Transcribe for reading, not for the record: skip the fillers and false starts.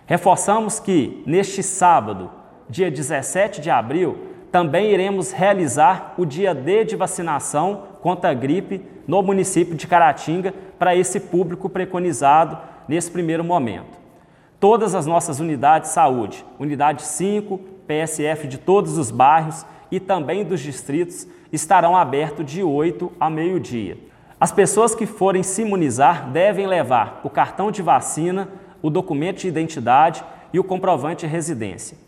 Reforçamos que, neste sábado, dia 17 de abril, também iremos realizar o dia D de vacinação contra a gripe no município de Caratinga para esse público preconizado nesse primeiro momento. Todas as nossas unidades de saúde, unidade 5, PSF de todos os bairros e também dos distritos, estarão abertos de 8 a meio-dia. As pessoas que forem se imunizar devem levar o cartão de vacina, o documento de identidade e o comprovante de residência.